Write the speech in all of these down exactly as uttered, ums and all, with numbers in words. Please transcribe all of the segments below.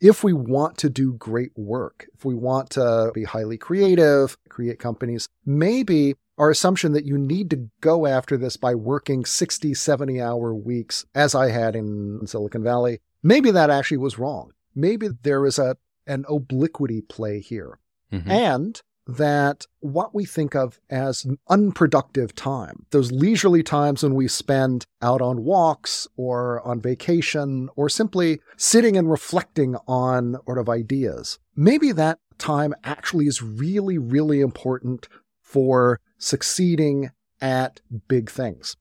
if we want to do great work, if we want to be highly creative, create companies, maybe our assumption that you need to go after this by working sixty, seventy hour weeks, as I had in Silicon Valley, maybe that actually was wrong. Maybe there is a an obliquity play here. Mm-hmm. And that what we think of as unproductive time, those leisurely times when we spend out on walks or on vacation or simply sitting and reflecting on sort of ideas, maybe that time actually is really, really important for succeeding at big things.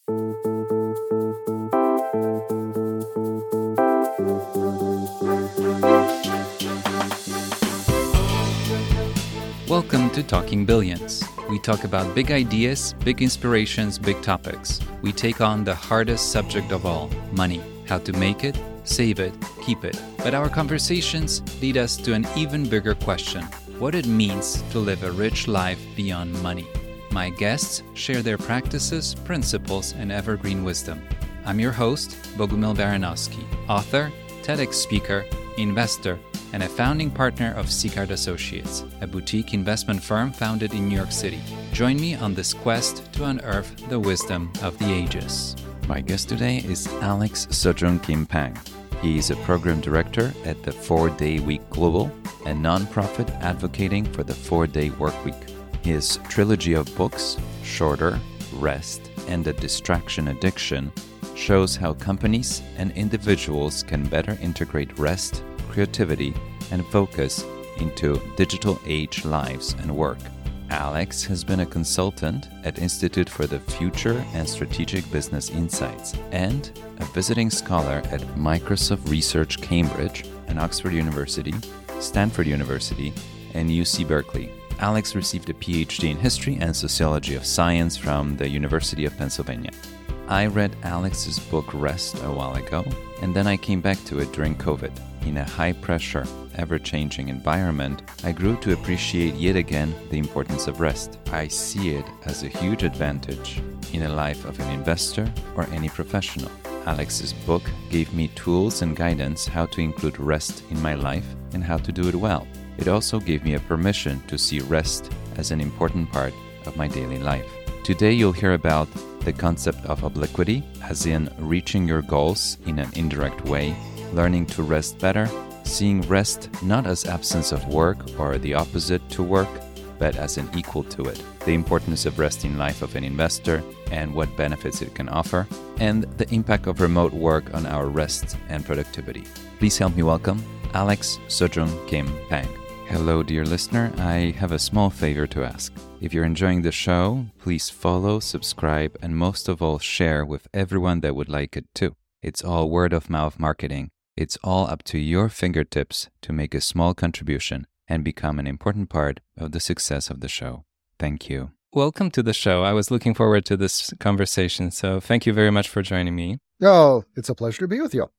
Welcome to Talking Billions. We talk about big ideas, big inspirations, big topics. We take on the hardest subject of all, money. How to make it, save it, keep it. But our conversations lead us to an even bigger question: what it means to live a rich life beyond money. My guests share their practices, principles, and evergreen wisdom. I'm your host, Bogumil Baranowski, author, TEDx speaker, investor, and a founding partner of Sicard Associates, a boutique investment firm founded in New York City. Join me on this quest to unearth the wisdom of the ages. My guest today is Alex Sojung Kim Pang. He is a program director at the Four Day Week Global, a nonprofit advocating for the four-day work week. His trilogy of books, Shorter, Rest, and The Distraction Addiction, shows how companies and individuals can better integrate rest, creativity, and focus into digital age lives and work. Alex has been a consultant at Institute for the Future and Strategic Business Insights and a visiting scholar at Microsoft Research Cambridge and Oxford University, Stanford University, and U C Berkeley. Alex received a P H D in History and Sociology of Science from the University of Pennsylvania. I read Alex's book Rest a while ago, and then I came back to it during COVID. In a high-pressure, ever-changing environment, I grew to appreciate yet again the importance of rest. I see it as a huge advantage in the life of an investor or any professional. Alex's book gave me tools and guidance how to include rest in my life and how to do it well. It also gave me a permission to see rest as an important part of my daily life. Today you'll hear about the concept of obliquity, as in reaching your goals in an indirect way, learning to rest better, seeing rest not as absence of work or the opposite to work, but as an equal to it, the importance of rest in life of an investor and what benefits it can offer, and the impact of remote work on our rest and productivity. Please help me welcome Alex Sojung Kim Pang. Hello, dear listener. I have a small favor to ask. If you're enjoying the show, please follow, subscribe, and most of all, share with everyone that would like it too. It's all word-of-mouth marketing. It's all up to your fingertips to make a small contribution and become an important part of the success of the show. Thank you. Welcome to the show. I was looking forward to this conversation, so thank you very much for joining me. Oh, it's a pleasure to be with you.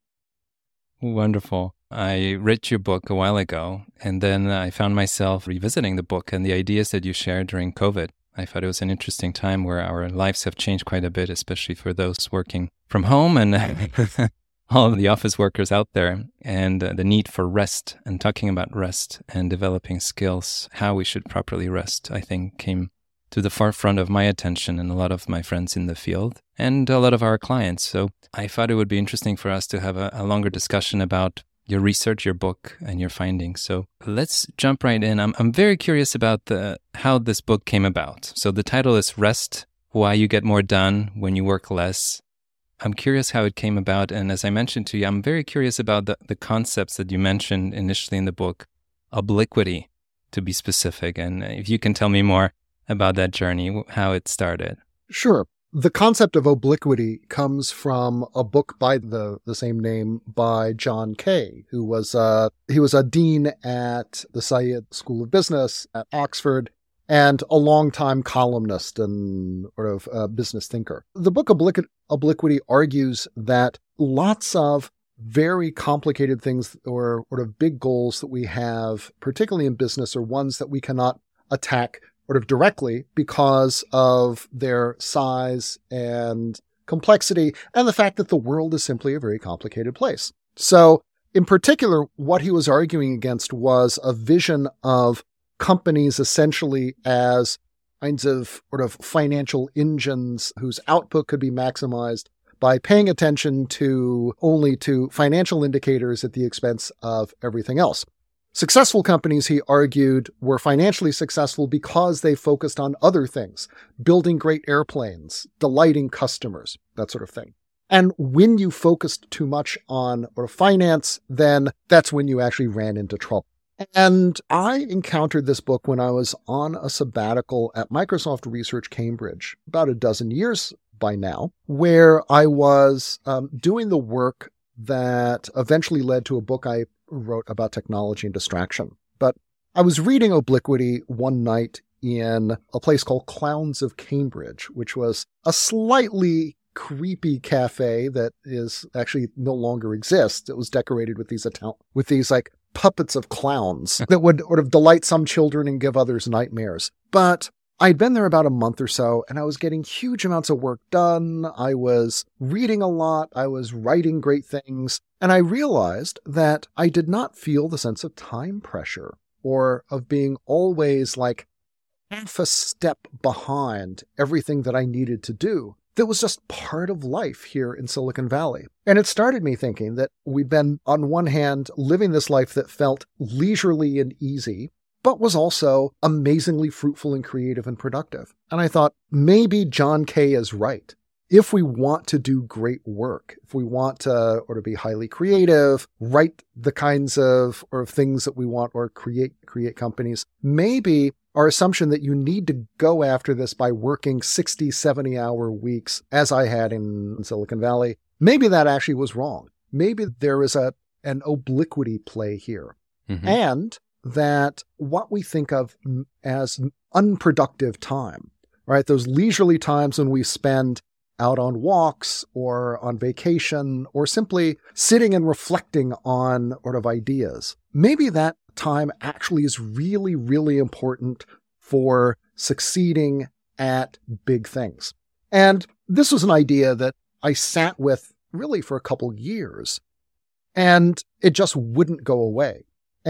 Wonderful. I read your book a while ago, and then I found myself revisiting the book and the ideas that you shared during COVID. I thought it was an interesting time where our lives have changed quite a bit, especially for those working from home and all of the office workers out there, and uh, the need for rest and talking about rest and developing skills, how we should properly rest, I think came to the forefront of my attention and a lot of my friends in the field and a lot of our clients. So I thought it would be interesting for us to have a, a longer discussion about your research, your book, and your findings. So let's jump right in. I'm I'm very curious about the how this book came about. So the title is Rest, Why You Get More Done When You Work Less. I'm curious how it came about. And as I mentioned to you, I'm very curious about the, the concepts that you mentioned initially in the book, obliquity, to be specific. And if you can tell me more about that journey, how it started. Sure. The concept of obliquity comes from a book by the, the same name by John Kay, who was uh, he was a dean at the Saïd School of Business at Oxford and a longtime columnist and sort of uh, business thinker. The book Obliqu- Obliquity argues that lots of very complicated things or sort of big goals that we have, particularly in business, are ones that we cannot attack sort of directly because of their size and complexity and the fact that the world is simply a very complicated place. So in particular, what he was arguing against was a vision of companies essentially as kinds of sort of financial engines whose output could be maximized by paying attention to only to financial indicators at the expense of everything else. Successful companies, he argued, were financially successful because they focused on other things, building great airplanes, delighting customers, that sort of thing. And when you focused too much on or finance, then that's when you actually ran into trouble. And I encountered this book when I was on a sabbatical at Microsoft Research Cambridge, about a dozen years by now, where I was um, doing the work that eventually led to a book I wrote about technology and distraction. But I was reading Obliquity one night in a place called Clowns of Cambridge, which was a slightly creepy cafe that is actually no longer exists. It was decorated with these Ital- with these like puppets of clowns that would sort of delight some children and give others nightmares. But I'd been there about a month or so, and I was getting huge amounts of work done. I was reading a lot. I was writing great things. And I realized that I did not feel the sense of time pressure or of being always like half a step behind everything that I needed to do. That was just part of life here in Silicon Valley. And it started me thinking that we'd been, on one hand, living this life that felt leisurely and easy, but was also amazingly fruitful and creative and productive. And I thought, maybe John Kay is right. If we want to do great work, if we want to or to be highly creative, write the kinds of or of things that we want or create create companies, maybe our assumption that you need to go after this by working sixty, seventy hour weeks, as I had in Silicon Valley, maybe that actually was wrong. Maybe there is a an obliquity play here. Mm-hmm. And that what we think of as unproductive time, right? Those leisurely times when we spend out on walks or on vacation or simply sitting and reflecting on sort of ideas. Maybe that time actually is really, really important for succeeding at big things. And this was an idea that I sat with really for a couple years, and it just wouldn't go away.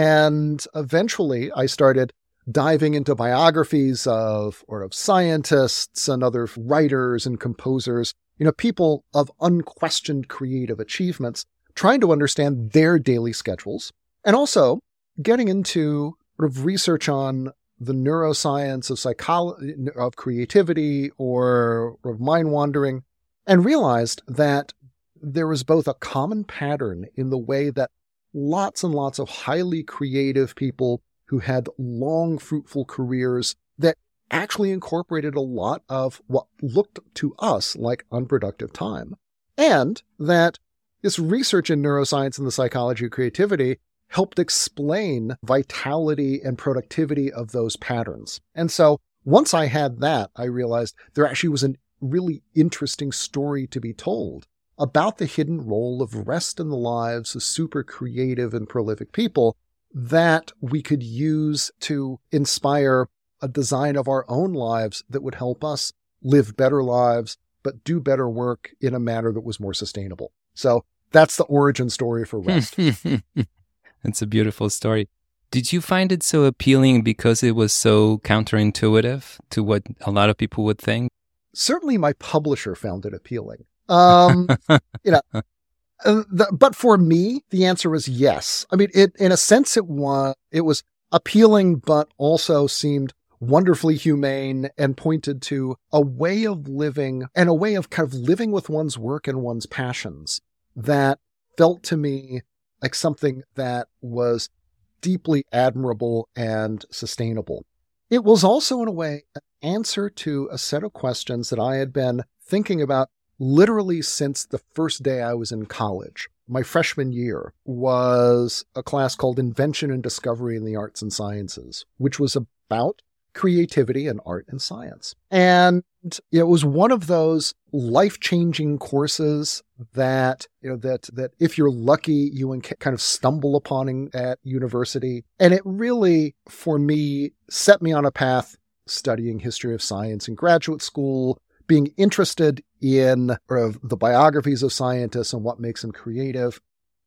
And eventually I started diving into biographies of or of scientists and other writers and composers, you know, people of unquestioned creative achievements, trying to understand their daily schedules, and also getting into sort of research on the neuroscience of psychology, of creativity or of mind wandering, and realized that there was both a common pattern in the way that lots and lots of highly creative people who had long, fruitful careers that actually incorporated a lot of what looked to us like unproductive time. And that this research in neuroscience and the psychology of creativity helped explain vitality and productivity of those patterns. And so once I had that, I realized there actually was a really interesting story to be told about the hidden role of rest in the lives of super creative and prolific people that we could use to inspire a design of our own lives that would help us live better lives, but do better work in a manner that was more sustainable. So that's the origin story for Rest. That's a beautiful story. Did you find it so appealing because it was so counterintuitive to what a lot of people would think? Certainly my publisher found it appealing. Um, you know, uh, the, but for me, the answer was yes. I mean, it, in a sense, it was, it was appealing, but also seemed wonderfully humane and pointed to a way of living and a way of kind of living with one's work and one's passions that felt to me like something that was deeply admirable and sustainable. It was also, in a way, an answer to a set of questions that I had been thinking about literally since the first day I was in college. My freshman year was a class called Invention and Discovery in the Arts and Sciences, which was about creativity and art and science. And it was one of those life-changing courses that, you know, that, that if you're lucky, you kind of stumble upon in, at university. And it really, for me, set me on a path studying history of science in graduate school, being interested in sort of the biographies of scientists and what makes them creative.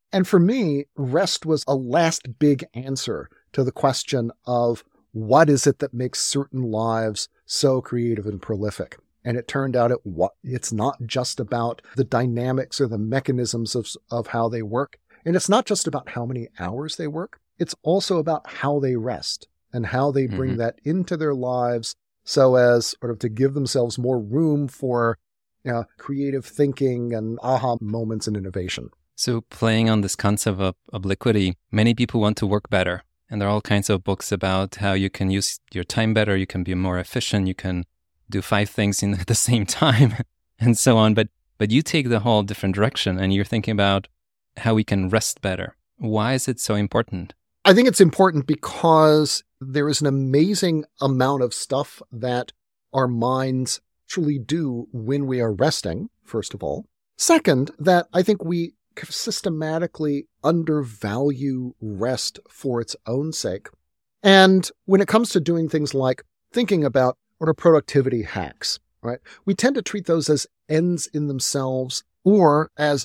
And for me, rest was a last big answer to the question of what is it that makes certain lives so creative and prolific? And it turned out it what it's not just about the dynamics or the mechanisms of, of how they work. And it's not just about how many hours they work. It's also about how they rest and how they bring mm-hmm. that into their lives so as sort of to give themselves more room for you know, creative thinking and aha moments and innovation. So playing on this concept of obliquity, many people want to work better. And there are all kinds of books about how you can use your time better, you can be more efficient, you can do five things in at the same time, and so on. But but you take the whole different direction, and you're thinking about how we can rest better. Why is it so important? I think it's important because there is an amazing amount of stuff that our minds truly do when we are resting, first of all. Second, that I think we systematically undervalue rest for its own sake. And when it comes to doing things like thinking about what are productivity hacks, right? We tend to treat those as ends in themselves or as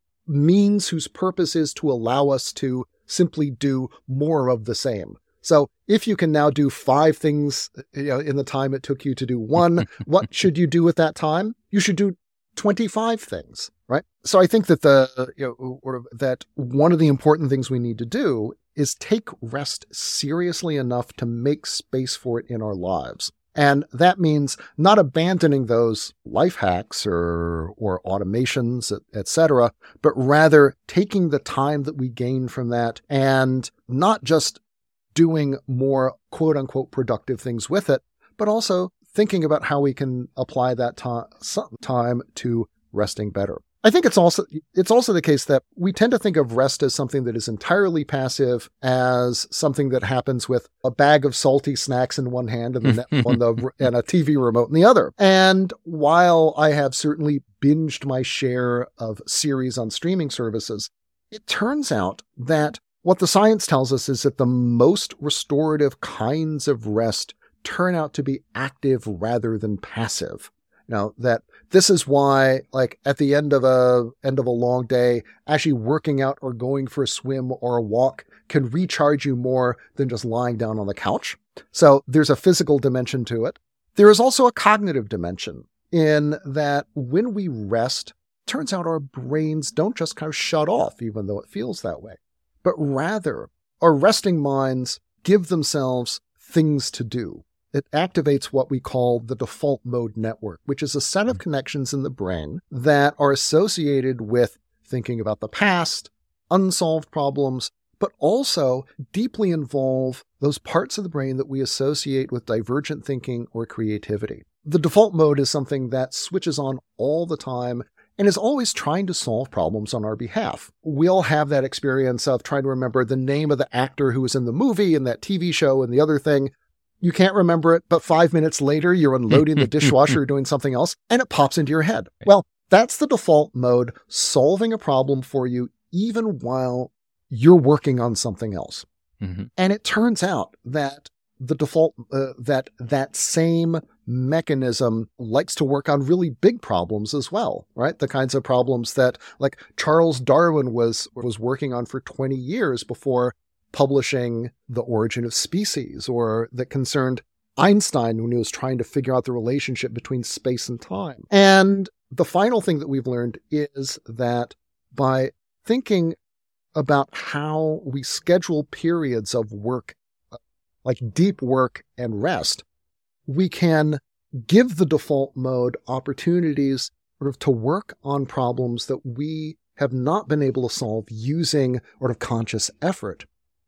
means whose purpose is to allow us to simply do more of the same. So if you can now do five things you know, in the time it took you to do one, what should you do with that time? You should do twenty-five things, right? So I think that the you know or that one of the important things we need to do is take rest seriously enough to make space for it in our lives. And that means not abandoning those life hacks or or automations, et cetera, but rather taking the time that we gain from that and not just doing more quote unquote productive things with it, but also thinking about how we can apply that to- time to resting better. I think it's also it's also the case that we tend to think of rest as something that is entirely passive, as something that happens with a bag of salty snacks in one hand and, the, on the, and a T V remote in the other. And while I have certainly binged my share of series on streaming services, it turns out that what the science tells us is that the most restorative kinds of rest turn out to be active rather than passive. You know, that this is why, like, at the end of a end of a long day, actually working out or going for a swim or a walk can recharge you more than just lying down on the couch. So there's a physical dimension to it. There is also a cognitive dimension in that when we rest, it turns out our brains don't just kind of shut off, even though it feels that way, but rather our resting minds give themselves things to do. It activates what we call the default mode network, which is a set of connections in the brain that are associated with thinking about the past, unsolved problems, but also deeply involve those parts of the brain that we associate with divergent thinking or creativity. The default mode is something that switches on all the time and is always trying to solve problems on our behalf. We all have that experience of trying to remember the name of the actor who was in the movie and that T V show and the other thing. You can't remember it, but five minutes later, you're unloading the dishwasher or doing something else, and it pops into your head. Well, that's the default mode, solving a problem for you, even while you're working on something else. Mm-hmm. And it turns out that the default, uh, that that same mechanism likes to work on really big problems as well, right? The kinds of problems that, like, Charles Darwin was was working on for twenty years before publishing The Origin of Species, or that concerned Einstein when he was trying to figure out the relationship between space and time. And the final thing that we've learned is that by thinking about how we schedule periods of work, like deep work and rest, we can give the default mode opportunities sort of to work on problems that we have not been able to solve using sort of conscious effort,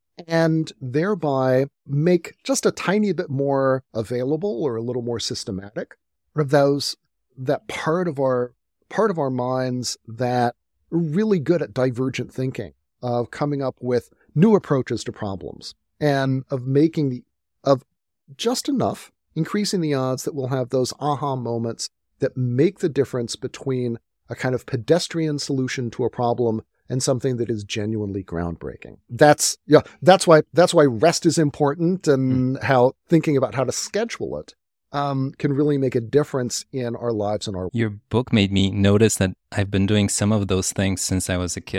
and thereby make just a tiny bit more available or a little more systematic of those, that part of our, part of our minds that are really good at divergent thinking, of coming up with new approaches to problems, and of making the, of just enough, increasing the odds that we'll have those aha moments that make the difference between a kind of pedestrian solution to a problem and something that is genuinely groundbreaking. That's yeah. That's why that's why rest is important, and mm. how thinking about how to schedule it um, can really make a difference in our lives and our. Your book made me notice that I've been doing some of those things since I was a kid.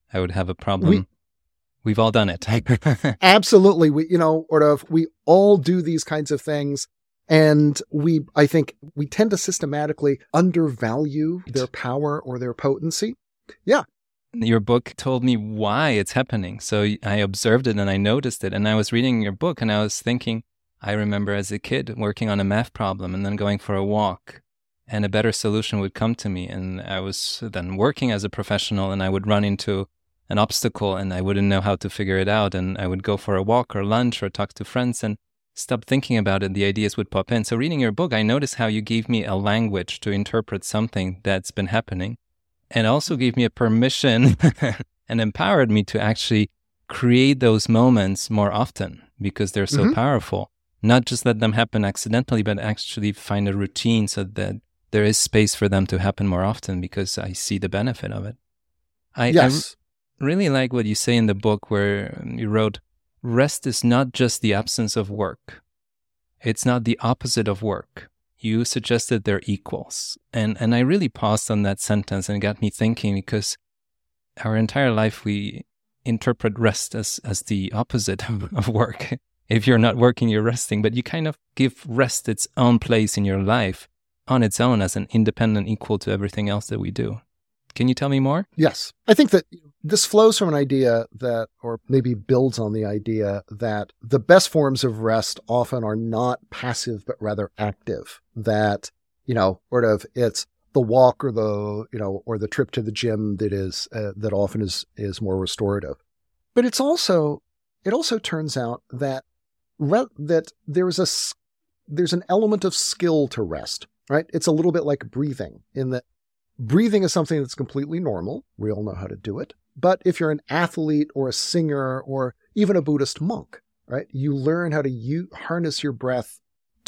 I would have a problem. We, We've all done it. Absolutely. We, you know, sort of, we all do these kinds of things. And we, I think we tend to systematically undervalue their power or their potency. Yeah. Your book told me why it's happening. So I observed it and I noticed it. And I was reading your book and I was thinking, I remember as a kid working on a math problem and then going for a walk, and a better solution would come to me. And I was then working as a professional and I would run into an obstacle and I wouldn't know how to figure it out. And I would go for a walk or lunch or talk to friends and stop thinking about it. The ideas would pop in. So reading your book, I noticed how you gave me a language to interpret something that's been happening, and also gave me a permission and empowered me to actually create those moments more often because they're so mm-hmm. powerful. Not just let them happen accidentally, but actually find a routine so that there is space for them to happen more often because I see the benefit of it. I, yes. I really like what you say in the book where you wrote, rest is not just the absence of work. It's not the opposite of work. You suggested they're equals. And and I really paused on that sentence and it got me thinking because our entire life we interpret rest as, as the opposite of, of work. If you're not working, you're resting. But you kind of give rest its own place in your life on its own as an independent equal to everything else that we do. Can you tell me more? Yes. I think that this flows from an idea that, or maybe builds on the idea that the best forms of rest often are not passive, but rather active. That, you know, sort of it's the walk or the, you know, or the trip to the gym that is, uh, that often is, is more restorative. But it's also, it also turns out that, re- that there's a, there's an element of skill to rest, right? It's a little bit like breathing in that breathing is something that's completely normal. We all know how to do it. But if you're an athlete or a singer or even a Buddhist monk, right, you learn how to u- harness your breath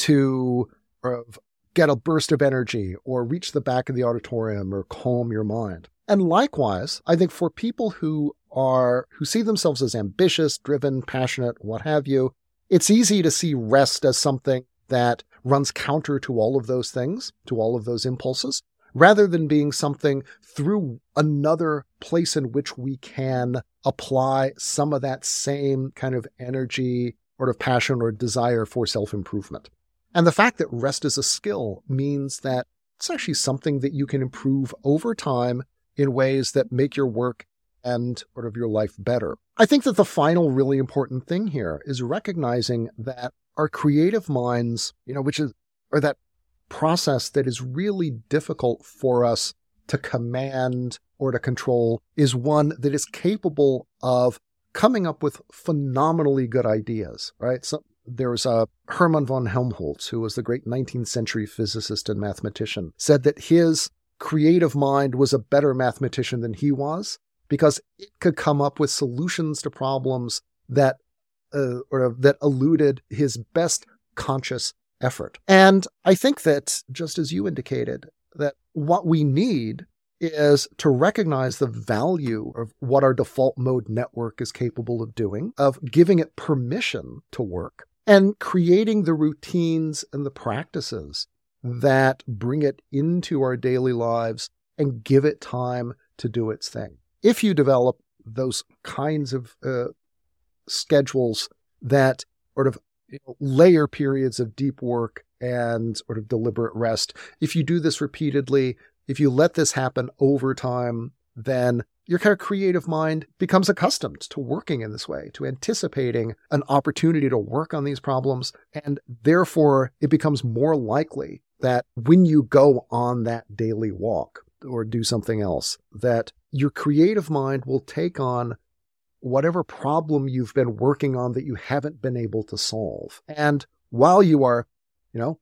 to uh, get a burst of energy or reach the back of the auditorium or calm your mind. And likewise, I think for people who are, who see themselves as ambitious, driven, passionate, what have you, it's easy to see rest as something that runs counter to all of those things, to all of those impulses, rather than being something through another place in which we can apply some of that same kind of energy or of passion or desire for self-improvement. And the fact that rest is a skill means that it's actually something that you can improve over time in ways that make your work and sort of your life better. I think that the final really important thing here is recognizing that our creative minds, you know, which is, or that process that is really difficult for us to command or to control, is one that is capable of coming up with phenomenally good ideas, right? So there's a Hermann von Helmholtz, who was the great nineteenth century physicist and mathematician, said that his creative mind was a better mathematician than he was because it could come up with solutions to problems that uh, or that eluded his best conscious effort. And I think that, just as you indicated, that what we need is to recognize the value of what our default mode network is capable of doing, of giving it permission to work, and creating the routines and the practices that bring it into our daily lives and give it time to do its thing. If you develop those kinds of uh, schedules that sort of you know, layer periods of deep work and sort of deliberate rest, if you do this repeatedly, if you let this happen over time, then your kind of creative mind becomes accustomed to working in this way, to anticipating an opportunity to work on these problems. And therefore, it becomes more likely that when you go on that daily walk or do something else, that your creative mind will take on whatever problem you've been working on that you haven't been able to solve. And while you are, you know,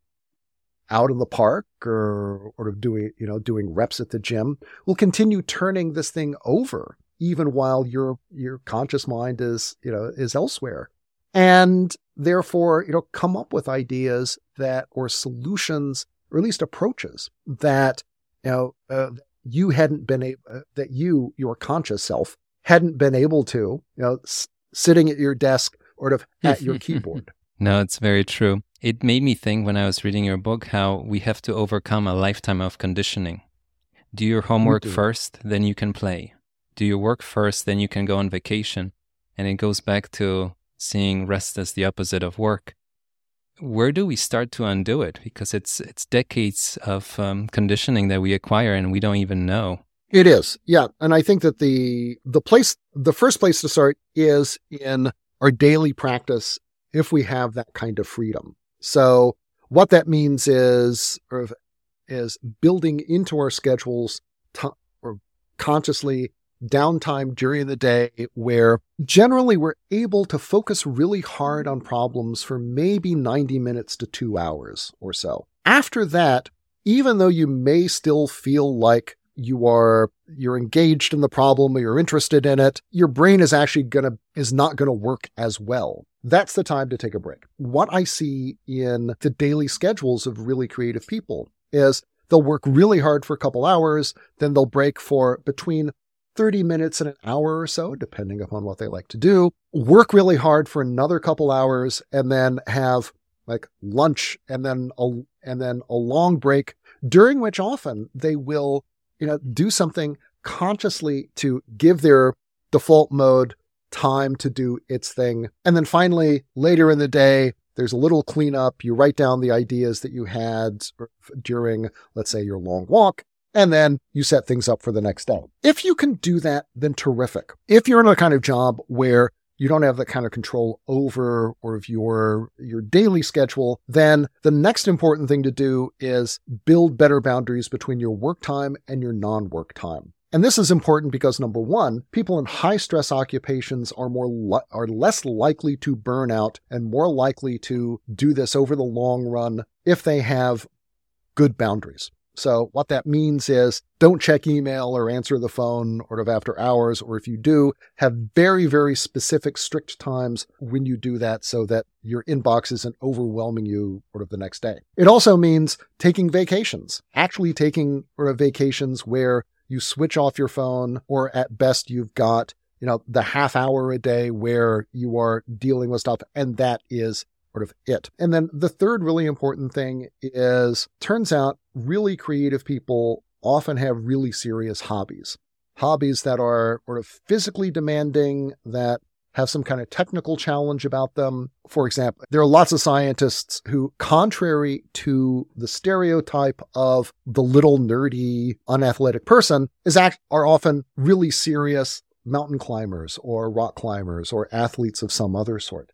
out in the park or, or doing, you know, doing reps at the gym, will continue turning this thing over, even while your, your conscious mind is, you know, is elsewhere. And therefore, you know, come up with ideas that, or solutions, or at least approaches that, you know, uh, you hadn't been able, uh, that you, your conscious self, hadn't been able to, you know, s- sitting at your desk or to, at your keyboard. No, it's very true. It made me think when I was reading your book how we have to overcome a lifetime of conditioning. Do your homework do. first, then you can play. do your work first, then you can go on vacation. And it goes back to seeing rest as the opposite of work. Where do we start to undo it? Because it's it's decades of um, conditioning that we acquire and we don't even know. It is, yeah. And I think that the the place, the first place to start is in our daily practice if we have that kind of freedom. So what that means is, or is building into our schedules t- or consciously downtime during the day where generally we're able to focus really hard on problems for maybe ninety minutes to two hours or so. After that, even though you may still feel like you are, you're engaged in the problem or you're interested in it, your brain is actually gonna, is not gonna work as well. That's the time to take a break. What I see in the daily schedules of really creative people is they'll work really hard for a couple hours, then they'll break for between thirty minutes and an hour or so, depending upon what they like to do, work really hard for another couple hours, and then have like lunch and then a, and then a long break, during which often they will, you know, do something consciously to give their default mode time to do its thing. And then finally, later in the day, there's a little cleanup. You write down the ideas that you had during, let's say, your long walk, and then you set things up for the next day. If you can do that, then terrific. If you're in a kind of job where you don't have that kind of control over or of your, your daily schedule, then the next important thing to do is build better boundaries between your work time and your non-work time. And this is important because, number one, people in high-stress occupations are more li- are less likely to burn out and more likely to do this over the long run if they have good boundaries. So what that means is don't check email or answer the phone sort of after hours, or if you do, have very, very specific, strict times when you do that so that your inbox isn't overwhelming you sort of the next day. It also means taking vacations, actually taking sort of vacations where you switch off your phone, or at best you've got, you know, the half hour a day where you are dealing with stuff, and that is sort of it. And then the third really important thing is, turns out really creative people often have really serious hobbies, hobbies that are sort of physically demanding, that have some kind of technical challenge about them. For example, there are lots of scientists who, contrary to the stereotype of the little nerdy, unathletic person, is act- are often really serious mountain climbers or rock climbers or athletes of some other sort.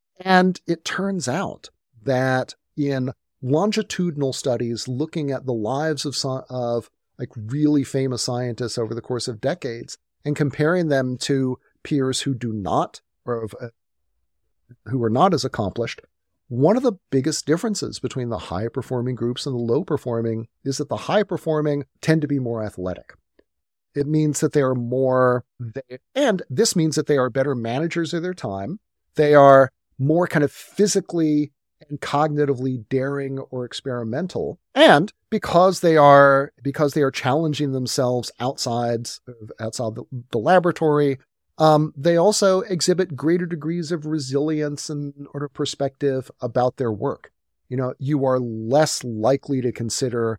And it turns out that in longitudinal studies looking at the lives of, of like really famous scientists over the course of decades and comparing them to peers who do not, or uh, who are not as accomplished, one of the biggest differences between the high-performing groups and the low-performing is that the high-performing tend to be more athletic. It means that they are more, they, and this means that they are better managers of their time. They are more kind of physically and cognitively daring or experimental. And because they are, because they are challenging themselves outside, outside the, the laboratory, um, they also exhibit greater degrees of resilience and or perspective about their work. You know, you are less likely to consider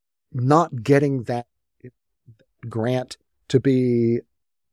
not getting that grant to be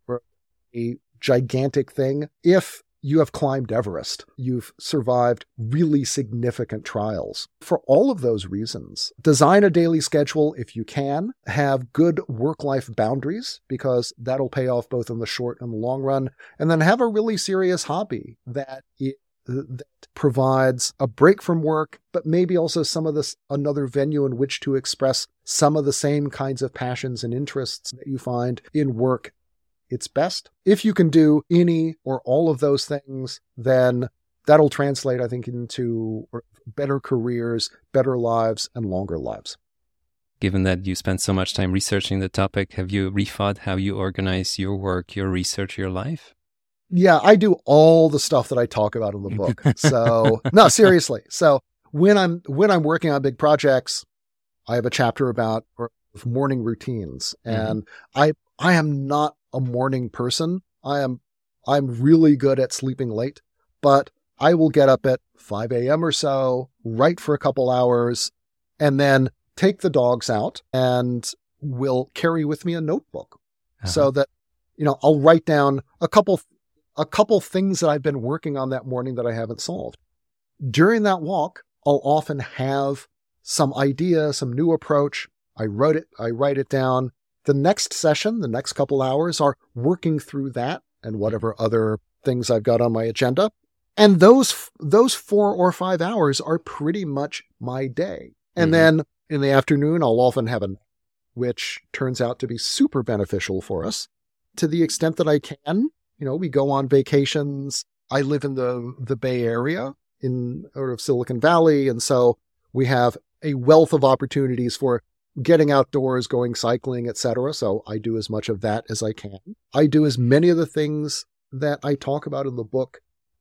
a gigantic thing if you have climbed Everest, you've survived really significant trials. For all of those reasons, design a daily schedule if you can, have good work-life boundaries, because that'll pay off both in the short and the long run, and then have a really serious hobby that it, that provides a break from work, but maybe also some of this, another venue in which to express some of the same kinds of passions and interests that you find in work. It's best. If you can do any or all of those things, then that'll translate, I think, into better careers, better lives, and longer lives. Given that you spend so much time researching the topic, have you rethought how you organize your work, your research, your life? Yeah, I do all the stuff that I talk about in the book. So, no, seriously. So when I'm when I'm working on big projects, I have a chapter about morning routines, and mm-hmm. I I am not a morning person. I am, I'm really good at sleeping late, but I will get up at five a.m. or so, write for a couple hours, and then take the dogs out and will carry with me a notebook uh-huh. so that you know, I'll write down a couple, a couple things that I've been working on that morning that I haven't solved. During that walk, I'll often have some idea, some new approach. I wrote it, I write it down. The next session, the next couple hours are working through that and whatever other things I've got on my agenda. And those, those four or five hours are pretty much my day. And mm-hmm. then in the afternoon, I'll often have a, which turns out to be super beneficial for us to the extent that I can. You know, we go on vacations. I live in the, the Bay Area in sort of Silicon Valley. And so we have a wealth of opportunities for getting outdoors, going cycling, et cetera. So I do as much of that as I can. I do as many of the things that I talk about in the book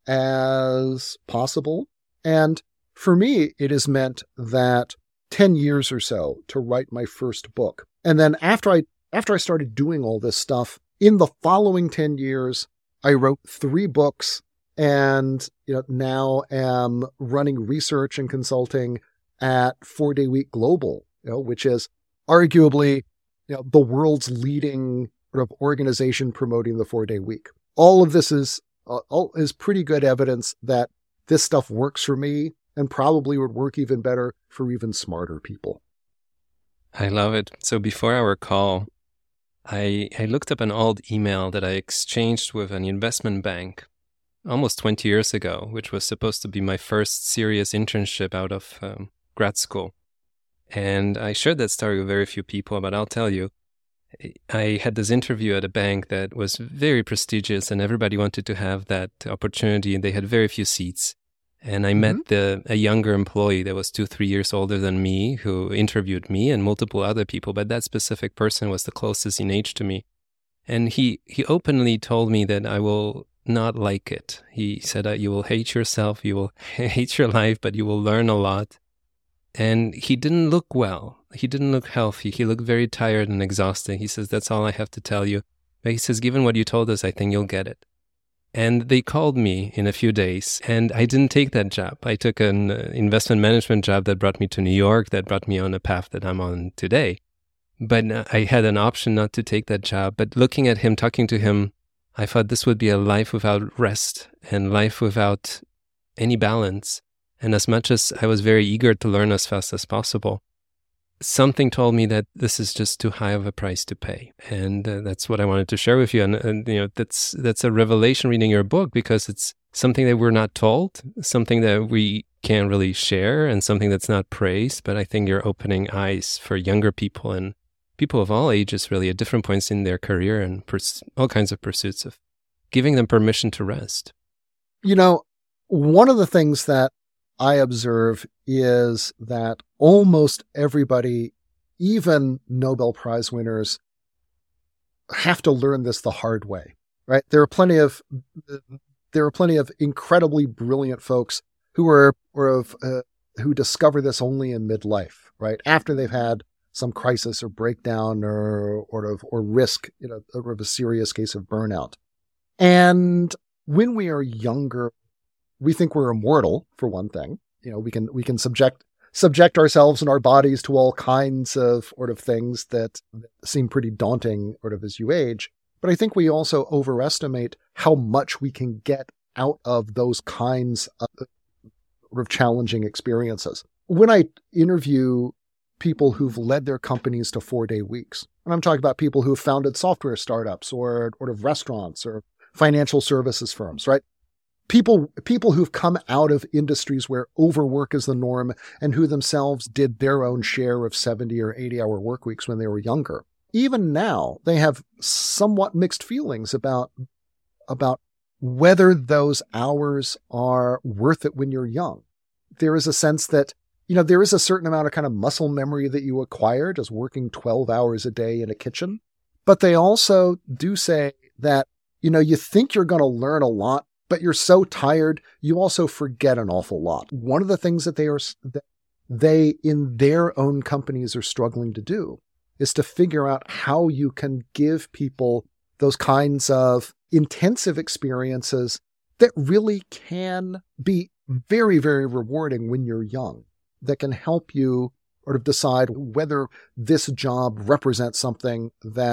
as possible. And for me, it has meant that ten years or so to write my first book. And then after I, after I started doing all this stuff, in the following ten years, I wrote three books and, you know, now am running research and consulting at Four Day Week Global, you know, which is arguably, you know, the world's leading sort of organization promoting the four-day week. All of this is uh, all is pretty good evidence that this stuff works for me and probably would work even better for even smarter people. I love it. So before our call, I I looked up an old email that I exchanged with an investment bank almost twenty years ago, which was supposed to be my first serious internship out of um, grad school. And I shared that story with very few people, but I'll tell you, I had this interview at a bank that was very prestigious and everybody wanted to have that opportunity and they had very few seats. And I mm-hmm. met the, a younger employee that was two, three years older than me who interviewed me and multiple other people, but that specific person was the closest in age to me. And he, he openly told me that I will not like it. He said that you will hate yourself, you will hate your life, but you will learn a lot. And he didn't look well. He didn't look healthy. He looked very tired and exhausted. He says, that's all I have to tell you. But he says, given what you told us, I think you'll get it. And they called me in a few days, and I didn't take that job. I took an uh, investment management job that brought me to New York, that brought me on a path that I'm on today. But uh, I had an option not to take that job. But looking at him, talking to him, I thought this would be a life without rest and life without any balance. And as much as I was very eager to learn as fast as possible, something told me that this is just too high of a price to pay. And uh, that's what I wanted to share with you. And, and you know, that's that's a revelation reading your book, because it's something that we're not told, something that we can't really share, and something that's not praised. But I think you're opening eyes for younger people and people of all ages, really, at different points in their career and pers- all kinds of pursuits, of giving them permission to rest. You know, one of the things that I observe is that almost everybody, even Nobel Prize winners, have to learn this the hard way, right? There are plenty of there are plenty of incredibly brilliant folks who are or of uh, who discover this only in midlife, right? After they've had some crisis or breakdown or or of or risk, you know, of a serious case of burnout. And when we are younger, we think we're immortal, for one thing. You know, we can we can subject subject ourselves and our bodies to all kinds of sort of things that seem pretty daunting sort of as you age. But I think we also overestimate how much we can get out of those kinds of, sort of challenging experiences. When I interview people who've led their companies to four-day weeks, and I'm talking about people who've founded software startups or sort of restaurants or financial services firms, right? People people who've come out of industries where overwork is the norm and who themselves did their own share of seventy or eighty hour work weeks when they were younger. Even now, they have somewhat mixed feelings about, about whether those hours are worth it when you're young. There is a sense that, you know, there is a certain amount of kind of muscle memory that you acquire just working twelve hours a day in a kitchen. But they also do say that, you know, you think you're going to learn a lot, but you're so tired, you also forget an awful lot. One of the things that they are, that they in their own companies are struggling to do is to figure out how you can give people those kinds of intensive experiences that really can be very, very rewarding when you're young, that can help you sort of decide whether this job represents something that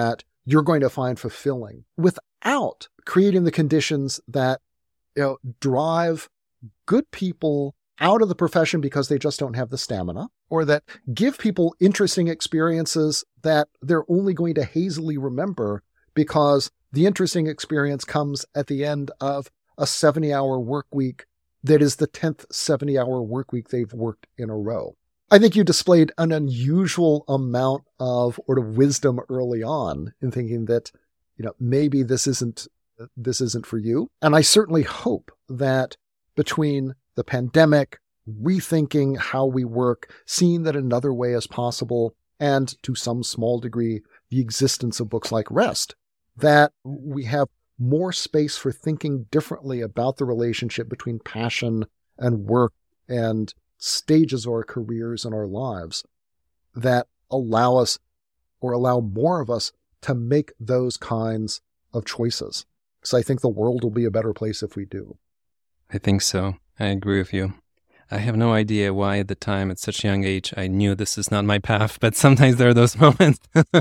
you're going to find fulfilling without creating the conditions that, you know, drive good people out of the profession because they just don't have the stamina, or that give people interesting experiences that they're only going to hazily remember because the interesting experience comes at the end of a seventy-hour work week that is the tenth seventy-hour work week they've worked in a row. I think you displayed an unusual amount of sort of wisdom early on in thinking that, you know, maybe this isn't this isn't for you. And I certainly hope that between the pandemic, rethinking how we work, seeing that another way is possible, and to some small degree, the existence of books like Rest, that we have more space for thinking differently about the relationship between passion and work and stages of our careers and our lives that allow us, or allow more of us, to make those kinds of choices. So I think the world will be a better place if we do. I think so. I agree with you. I have no idea why at the time, at such a young age, I knew this is not my path. But sometimes there are those moments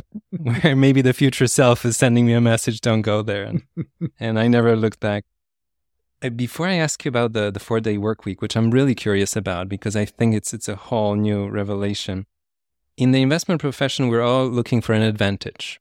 where maybe the future self is sending me a message, don't go there. And, and I never looked back. Uh, Before I ask you about the, the four-day work week, which I'm really curious about because I think it's it's a whole new revelation. In the investment profession, we're all looking for an advantage.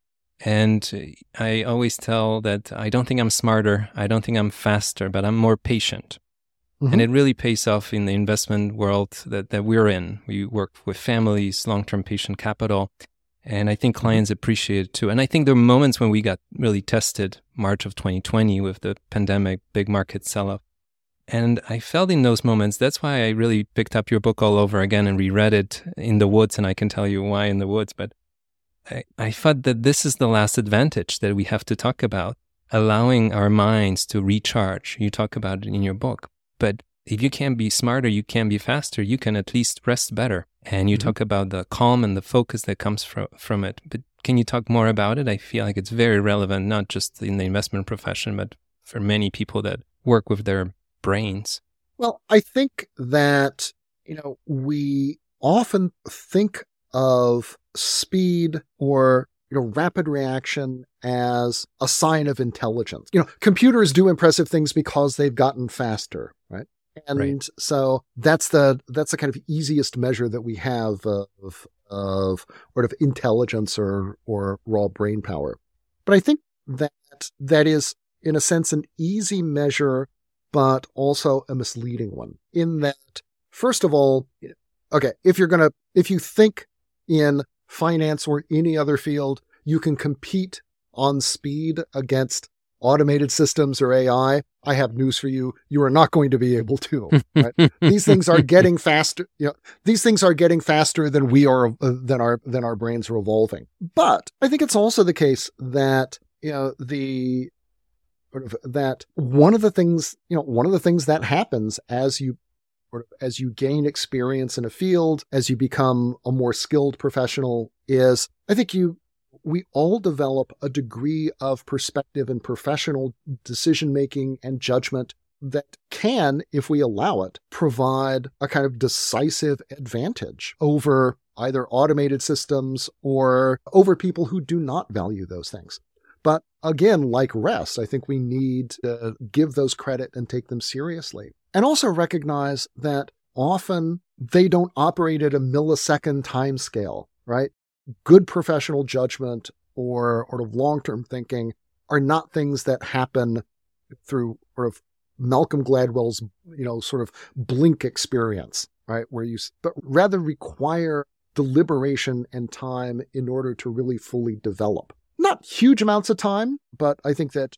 And I always tell that I don't think I'm smarter, I don't think I'm faster, but I'm more patient. Mm-hmm. And it really pays off in the investment world that, that we're in. We work with families, long-term patient capital, and I think clients appreciate it too. And I think there were moments when we got really tested, March of twenty twenty with the pandemic, big market sell-off. And I felt in those moments, that's why I really picked up your book all over again and reread it in the woods, and I can tell you why in the woods, but I, I thought that this is the last advantage that we have to talk about, allowing our minds to recharge. You talk about it in your book. But if you can be smarter, you can be faster, you can at least rest better. And you mm-hmm. talk about the calm and the focus that comes from, from it. But can you talk more about it? I feel like it's very relevant, not just in the investment profession, but for many people that work with their brains. Well, I think that, you know, we often think of speed or, you know, rapid reaction as a sign of intelligence. You know, computers do impressive things because they've gotten faster, right? And right. so that's the that's the kind of easiest measure that we have of of sort of intelligence or or raw brain power. But I think that that is, in a sense, an easy measure, but also a misleading one. In that, first of all, okay, if you're gonna if you think in finance or any other field, you can compete on speed against automated systems or A I. I have news for you. You are not going to be able to. Right? These things are getting faster. You know, these things are getting faster than we are, uh, than our than our brains are evolving. But I think it's also the case that, you know, the sort of that one of the things, you know, one of the things that happens as you or as you gain experience in a field, as you become a more skilled professional, is I think you we all develop a degree of perspective and professional decision-making and judgment that can, if we allow it, provide a kind of decisive advantage over either automated systems or over people who do not value those things. But again, like Rest, I think we need to give those credit and take them seriously. And also recognize that often they don't operate at a millisecond time scale, right? Good professional judgment or sort of long-term thinking are not things that happen through sort of Malcolm Gladwell's, you know, sort of blink experience, right? Where you, but rather require deliberation and time in order to really fully develop. Not huge amounts of time, but I think that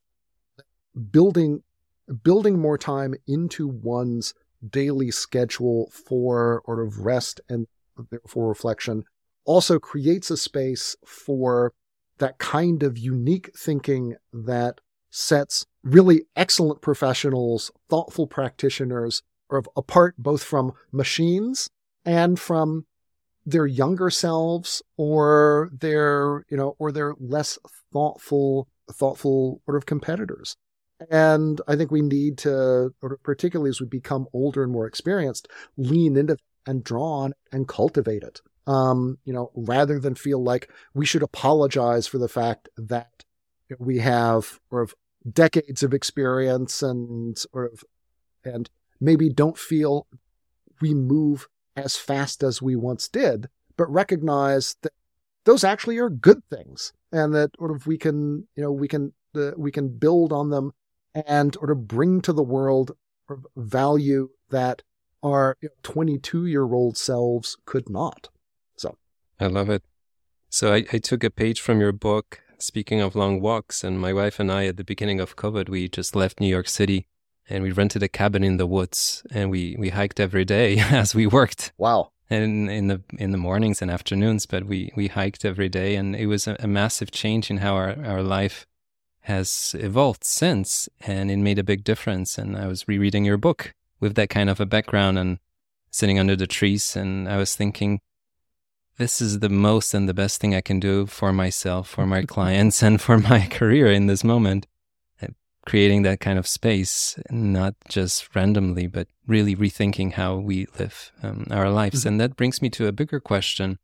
building, building more time into one's daily schedule for sort of rest and therefore reflection also creates a space for that kind of unique thinking that sets really excellent professionals, thoughtful practitioners, are apart both from machines and from their younger selves or their, you know, or their less thoughtful, thoughtful sort of competitors. And I think we need to, or particularly as we become older and more experienced, lean into and draw on and cultivate it. Um, you know, rather than feel like we should apologize for the fact that we have sort of decades of experience and sort of, and maybe don't feel we move as fast as we once did, but recognize that those actually are good things, and that sort of we can, you know, we can, uh, we can build on them and sort of bring to the world sort of value that our twenty-two-year-old selves could not. So, I love it. So I, I took a page from your book, speaking of long walks, and my wife and I, at the beginning of COVID, we just left New York City and we rented a cabin in the woods, and we, we hiked every day as we worked. Wow. And in the in the mornings and afternoons, but we, we hiked every day, and it was a, a massive change in how our, our life has evolved since, and it made a big difference. And I was rereading your book with that kind of a background and sitting under the trees, and I was thinking, this is the most and the best thing I can do for myself, for my clients, and for my career in this moment. Creating that kind of space, not just randomly, but really rethinking how we live um, our lives. Mm-hmm. And that brings me to a bigger question.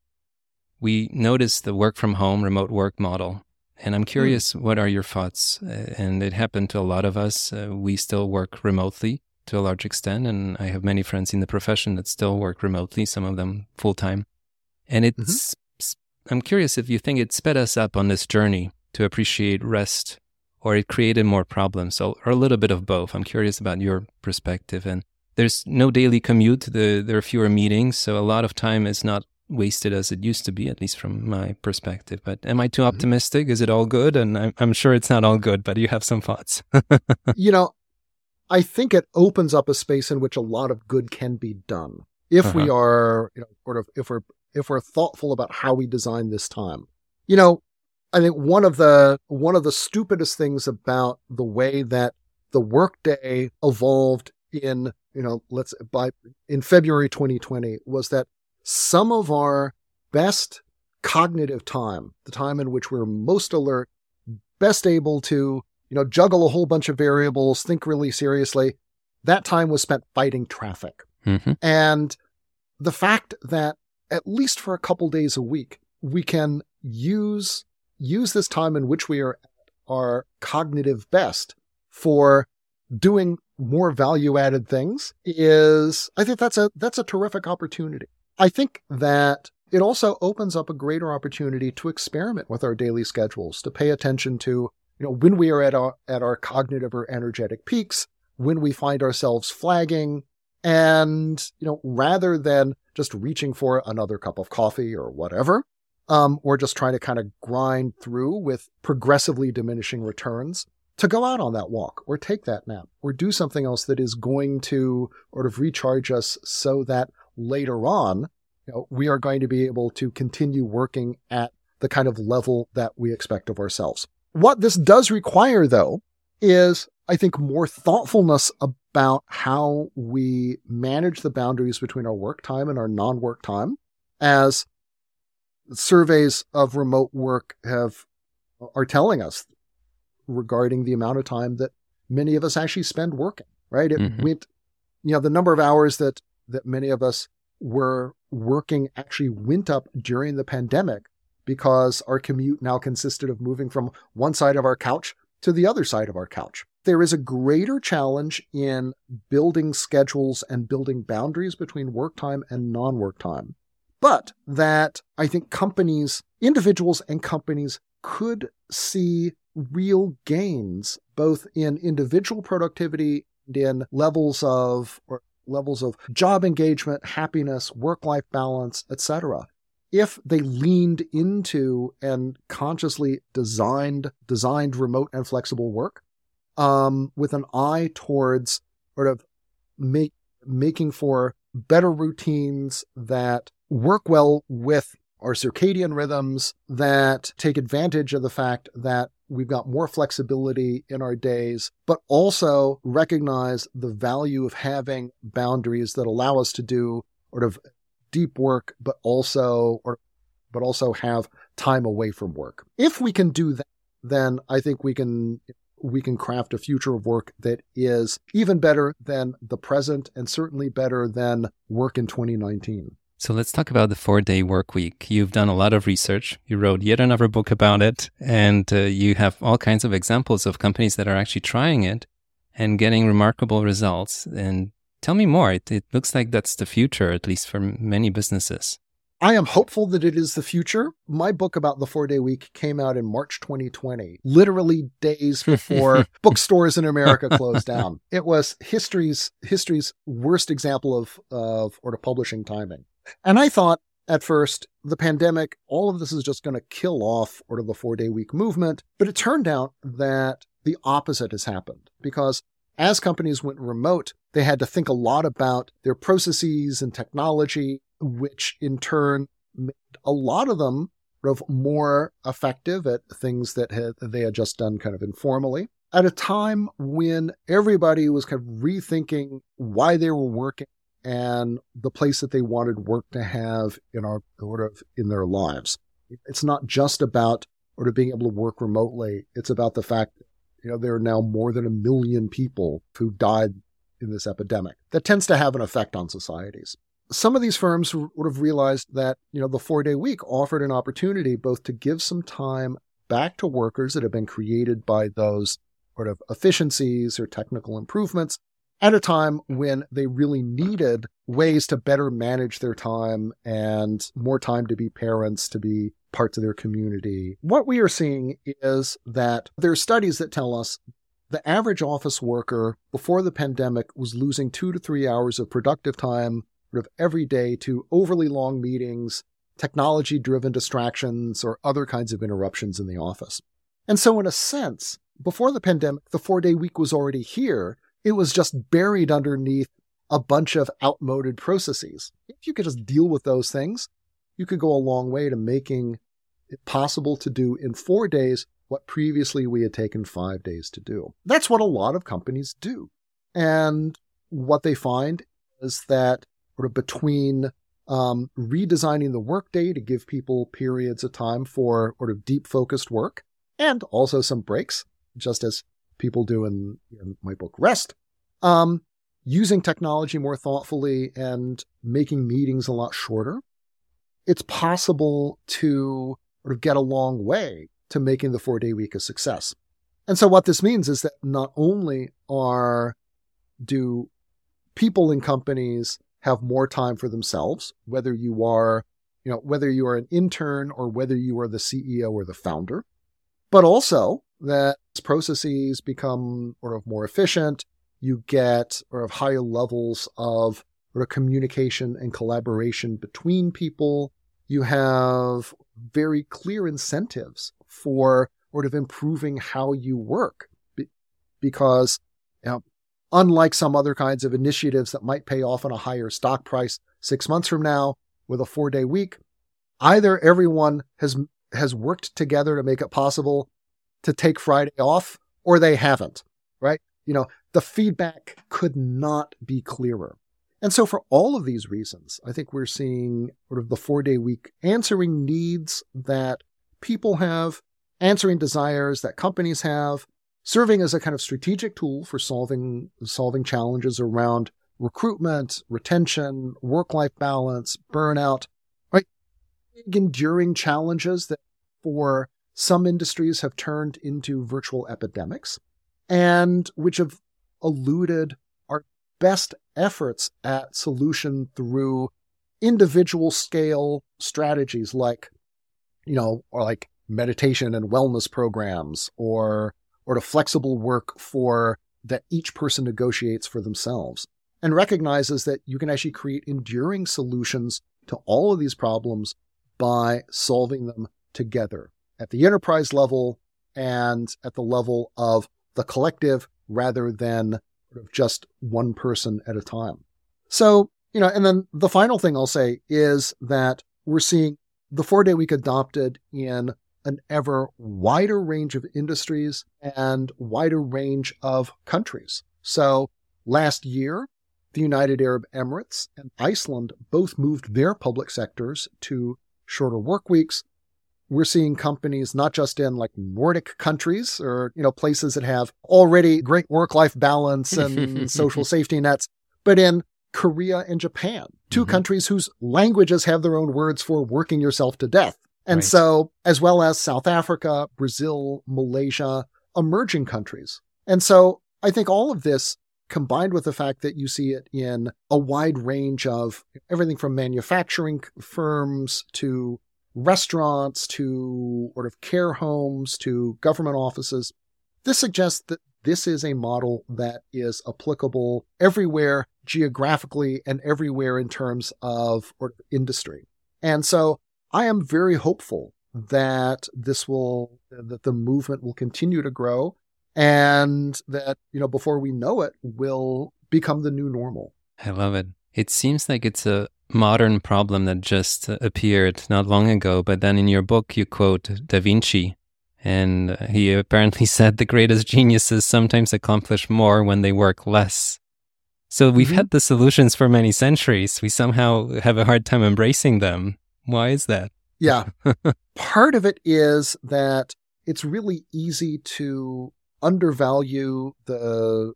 We noticed the work from home, remote work model, and I'm curious, mm. what are your thoughts? Uh, and it happened to a lot of us. Uh, we still work remotely to a large extent, and I have many friends in the profession that still work remotely, some of them full-time. And it's, mm-hmm. I'm curious if you think it sped us up on this journey to appreciate rest, or it created more problems, or a little bit of both. I'm curious about your perspective. And there's no daily commute. The, there are fewer meetings, so a lot of time is not wasted as it used to be, at least from my perspective. But am I too mm-hmm. optimistic? Is it all good? And I'm, I'm sure it's not all good, but you have some thoughts. You know, I think it opens up a space in which a lot of good can be done if uh-huh. we are, you know, sort of, if we're if we're thoughtful about how we design this time. You know, I think one of the one of the stupidest things about the way that the workday evolved in, you know, let's by in February twenty twenty was that some of our best cognitive time, the time in which we're most alert, best able to, you know, juggle a whole bunch of variables, think really seriously, that time was spent fighting traffic. Mm-hmm. And the fact that at least for a couple days a week, we can use use this time in which we are at our cognitive best for doing more value-added things is, I think that's a that's a terrific opportunity. I think that it also opens up a greater opportunity to experiment with our daily schedules, to pay attention to, you know, when we are at our at our cognitive or energetic peaks, when we find ourselves flagging, and, you know, rather than just reaching for another cup of coffee or whatever, Um, or just trying to kind of grind through with progressively diminishing returns, to go out on that walk or take that nap or do something else that is going to sort of recharge us so that later on, you know, we are going to be able to continue working at the kind of level that we expect of ourselves. What this does require, though, is, I think, more thoughtfulness about how we manage the boundaries between our work time and our non-work time, as surveys of remote work have are telling us regarding the amount of time that many of us actually spend working, right? It mm-hmm. went, you know, the number of hours that, that many of us were working actually went up during the pandemic because our commute now consisted of moving from one side of our couch to the other side of our couch. There is a greater challenge in building schedules and building boundaries between work time and non-work time. But that I think companies, individuals and companies could see real gains, both in individual productivity and in levels of or levels of job engagement, happiness, work-life balance, et cetera, if they leaned into and consciously designed designed remote and flexible work, um, with an eye towards sort of make, making for better routines that work well with our circadian rhythms, that take advantage of the fact that we've got more flexibility in our days, but also recognize the value of having boundaries that allow us to do sort of deep work, but also or but also have time away from work. If we can do that, then I think we can we can craft a future of work that is even better than the present and certainly better than work in twenty nineteen. So let's talk about the four-day work week. You've done a lot of research. You wrote yet another book about it, and uh, you have all kinds of examples of companies that are actually trying it and getting remarkable results. And tell me more. It, it looks like that's the future, at least for many businesses. I am hopeful that it is the future. My book about the four-day week came out in March twenty twenty, literally days before bookstores in America closed down. It was history's history's worst example of, of or of publishing timing. And I thought at first, the pandemic, all of this is just going to kill off or the four-day week movement. But it turned out that the opposite has happened, because as companies went remote, they had to think a lot about their processes and technology, which in turn made a lot of them sort of more effective at things that had, they had just done kind of informally. At a time when everybody was kind of rethinking why they were working and the place that they wanted work to have in our sort of in their lives. It's not just about sort of being able to work remotely. It's about the fact that, you know, there are now more than a million people who died in this epidemic. That tends to have an effect on societies. Some of these firms would have realized that, you know, the four-day week offered an opportunity both to give some time back to workers that have been created by those sort of efficiencies or technical improvements at a time when they really needed ways to better manage their time and more time to be parents, to be parts of their community. What we are seeing is that there are studies that tell us the average office worker before the pandemic was losing two to three hours of productive time sort of every day to overly long meetings, technology-driven distractions, or other kinds of interruptions in the office. And so in a sense, before the pandemic, the four-day week was already here. It was just buried underneath a bunch of outmoded processes. If you could just deal with those things, you could go a long way to making it possible to do in four days what previously we had taken five days to do. That's what a lot of companies do. And what they find is that sort of between um, redesigning the workday to give people periods of time for sort of deep focused work and also some breaks, just as people do in, in my book, Rest, um, using technology more thoughtfully and making meetings a lot shorter, it's possible to sort of get a long way to making the four-day week a success. And so what this means is that not only are do people in companies have more time for themselves, whether you are, you know, whether you are an intern or whether you are the C E O or the founder, but also that processes become sort of more efficient. You get sort of higher levels of sort of communication and collaboration between people. You have very clear incentives for sort of improving how you work, because, you know, unlike some other kinds of initiatives that might pay off on a higher stock price six months from now with a four-day week, either everyone has has worked together to make it possible to take Friday off, or they haven't, right? You know, the feedback could not be clearer. And so for all of these reasons, I think we're seeing sort of the four-day week answering needs that people have, answering desires that companies have, serving as a kind of strategic tool for solving solving challenges around recruitment, retention, work-life balance, burnout, right? Big enduring challenges that for some industries have turned into virtual epidemics, and which have eluded our best efforts at solution through individual scale strategies like, you know, or like meditation and wellness programs, or or to flexible work for that each person negotiates for themselves, and recognizes that you can actually create enduring solutions to all of these problems by solving them together at the enterprise level and at the level of the collective rather than sort of just one person at a time. So, you know, and then the final thing I'll say is that we're seeing the four-day week adopted in an ever wider range of industries and wider range of countries. So last year, the United Arab Emirates and Iceland both moved their public sectors to shorter work weeks. We're seeing companies not just in like Nordic countries or, you know, places that have already great work-life balance and social safety nets, but in Korea and Japan, two Mm-hmm. countries whose languages have their own words for working yourself to death. And Right. so, as well as South Africa, Brazil, Malaysia, emerging countries. And so I think all of this, combined with the fact that you see it in a wide range of everything from manufacturing firms to restaurants to sort of care homes to government offices, this suggests that this is a model that is applicable everywhere geographically and everywhere in terms of or industry. And so I am very hopeful that this will, that the movement will continue to grow and that, you know, before we know it, will become the new normal. I love it. It seems like it's a modern problem that just uh, appeared not long ago, but then in your book you quote Da Vinci, and he apparently said the greatest geniuses sometimes accomplish more when they work less. So we've Mhm. had the solutions for many centuries. We somehow have a hard time embracing them. Why is that? Yeah. Part of it is that it's really easy to undervalue the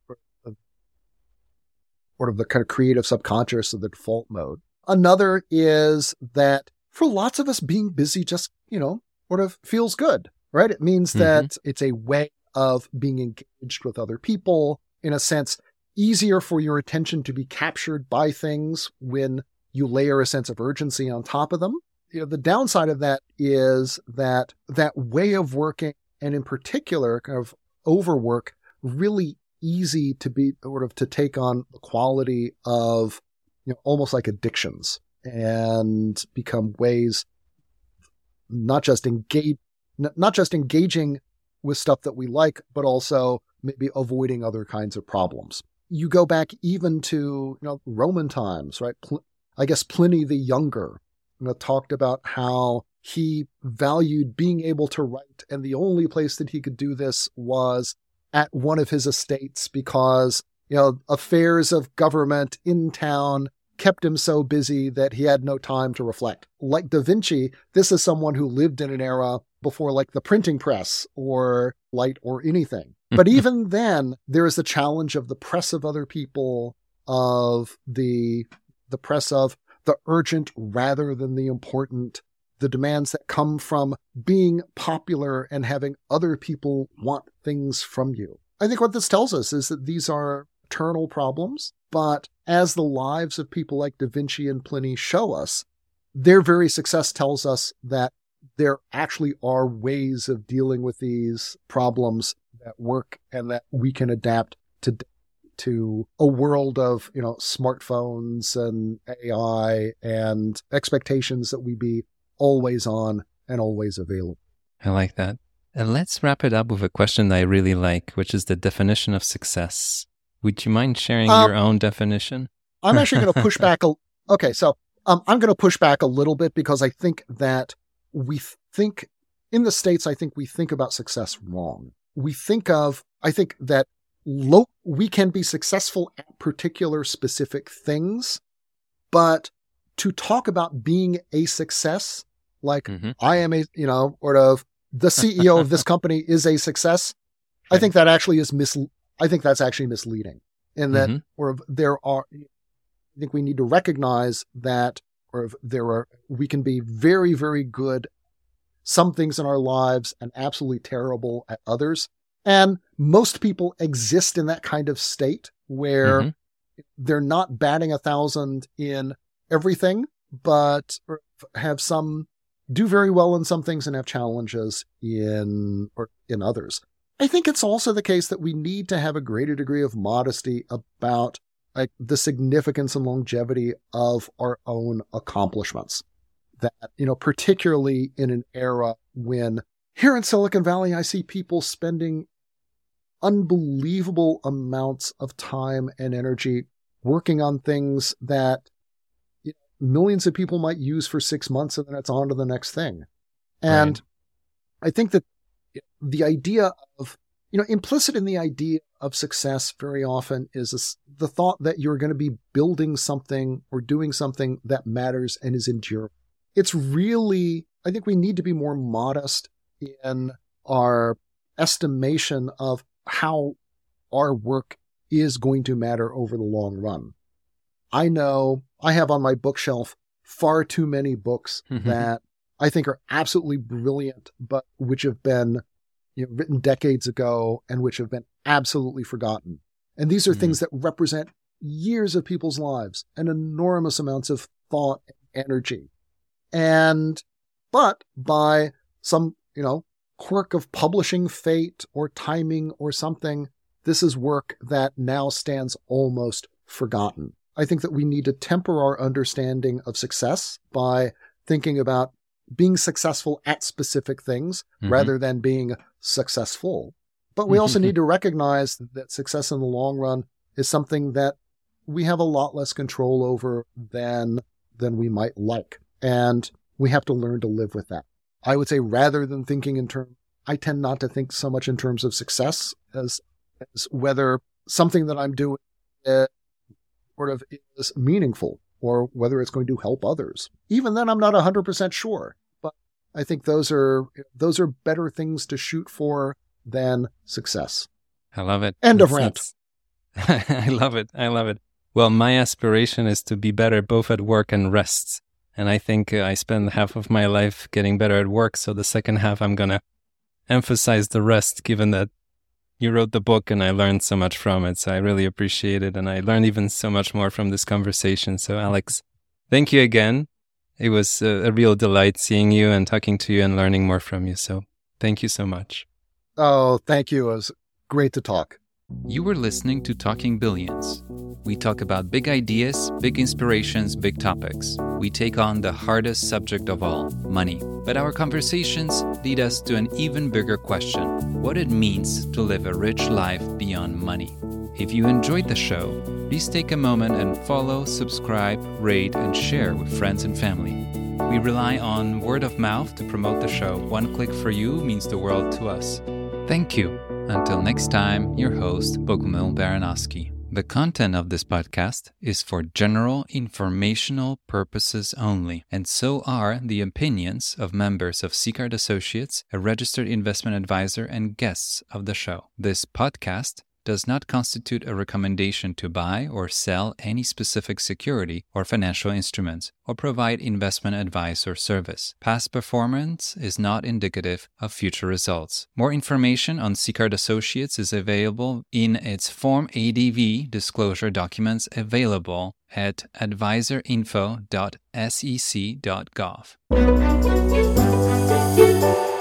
sort of the kind of creative subconscious of the default mode. Another is that for lots of us, being busy just, you know, sort of feels good, right? It means Mhm. that it's a way of being engaged with other people, in a sense, easier for your attention to be captured by things when you layer a sense of urgency on top of them. You know, the downside of that is that that way of working, and in particular kind of overwork, really easy to be sort of to take on the quality of, you know, almost like addictions and become ways not just engage, not just engaging with stuff that we like, but also maybe avoiding other kinds of problems. You go back even to, you know, Roman times, right? Pl- I guess Pliny the Younger, you know, talked about how he valued being able to write, and the only place that he could do this was at one of his estates because, you know, affairs of government in town kept him so busy that he had no time to reflect. Like Da Vinci, this is someone who lived in an era before like the printing press or light or anything. But even then, there is the challenge of the press of other people, of the the press of the urgent rather than the important, the demands that come from being popular and having other people want things from you. I think what this tells us is that these are eternal problems, but as the lives of people like Da Vinci and Pliny show us, their very success tells us that there actually are ways of dealing with these problems that work and that we can adapt to to a world of, you know, smartphones and A I and expectations that we be always on and always available. I like that. And let's wrap it up with a question that I really like, which is the definition of success. Would you mind sharing Um, your own definition? I'm actually going to push back. A, okay, so um, I'm going to push back a little bit because I think that we think in the States, I think we think about success wrong. We think of, I think that lo- we can be successful at particular specific things, but to talk about being a success, like Mhm. I am a, you know, sort of the C E O of this company is a success, I Okay. think that actually is mis. I think that's actually misleading, in that Mhm. or there are. I think we need to recognize that, or there are. We can be very, very good some things in our lives and absolutely terrible at others, and most people exist in that kind of state where Mhm. they're not batting a thousand in everything, but have some do very well in some things and have challenges in or in others. I think it's also the case that we need to have a greater degree of modesty about like the significance and longevity of our own accomplishments. That, you know, particularly in an era when here in Silicon Valley, I see people spending unbelievable amounts of time and energy working on things that you know, millions of people might use for six months and then it's on to the next thing. And Right. I think that the idea of, you know, implicit in the idea of success very often is this, the thought that you're going to be building something or doing something that matters and is enduring. It's really, I think we need to be more modest in our estimation of how our work is going to matter over the long run. I know I have on my bookshelf far too many books that I think are absolutely brilliant, but which have been, you know, written decades ago and which have been absolutely forgotten. And these are mm-hmm. things that represent years of people's lives and enormous amounts of thought and energy. And, but by some, you know, quirk of publishing fate or timing or something, this is work that now stands almost forgotten. I think that we need to temper our understanding of success by thinking about being successful at specific things mm-hmm. rather than being successful. But we also need to recognize that success in the long run is something that we have a lot less control over than, than we might like. And we have to learn to live with that. I would say rather than thinking in terms, I tend not to think so much in terms of success as, as whether something that I'm doing is, sort of is meaningful or whether it's going to help others. Even then, I'm not one hundred percent sure. But I think those are those are better things to shoot for than success. I love it. End of rant. I love it. I love it. Well, my aspiration is to be better both at work and rest. And I think uh, I spend half of my life getting better at work. So the second half, I'm going to emphasize the rest, given that you wrote the book and I learned so much from it. So I really appreciate it. And I learned even so much more from this conversation. So Alex, thank you again. It was a, a real delight seeing you and talking to you and learning more from you. So thank you so much. Oh, thank you. It was great to talk. You were listening to Talking Billions. We talk about big ideas, big inspirations, big topics. We take on the hardest subject of all, money. But our conversations lead us to an even bigger question: what it means to live a rich life beyond money. If you enjoyed the show, please take a moment and follow, subscribe, rate, and share with friends and family. We rely on word of mouth to promote the show. One click for you means the world to us. Thank you. Until next time, your host, Bogumil Baranowski. The content of this podcast is for general informational purposes only, and so are the opinions of members of Sicard Associates, a registered investment advisor, and guests of the show. This podcast does not constitute a recommendation to buy or sell any specific security or financial instruments, or provide investment advice or service. Past performance is not indicative of future results. More information on Sicard Associates is available in its Form A D V disclosure documents available at advisor info dot s e c dot gov.